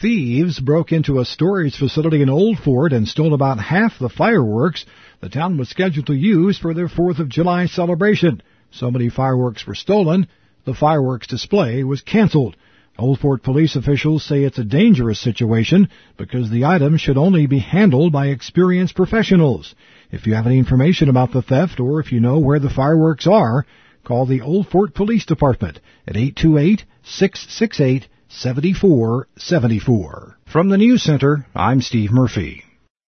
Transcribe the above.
Thieves broke into a storage facility in Old Fort and stole about half the fireworks the town was scheduled to use for their 4th of July celebration. So many fireworks were stolen, the fireworks display was canceled. Old Fort police officials say it's a dangerous situation because the items should only be handled by experienced professionals. If you have any information about the theft or if you know where the fireworks are, call the Old Fort Police Department at 828-668-7474. From the News Center, I'm Steve Murphy.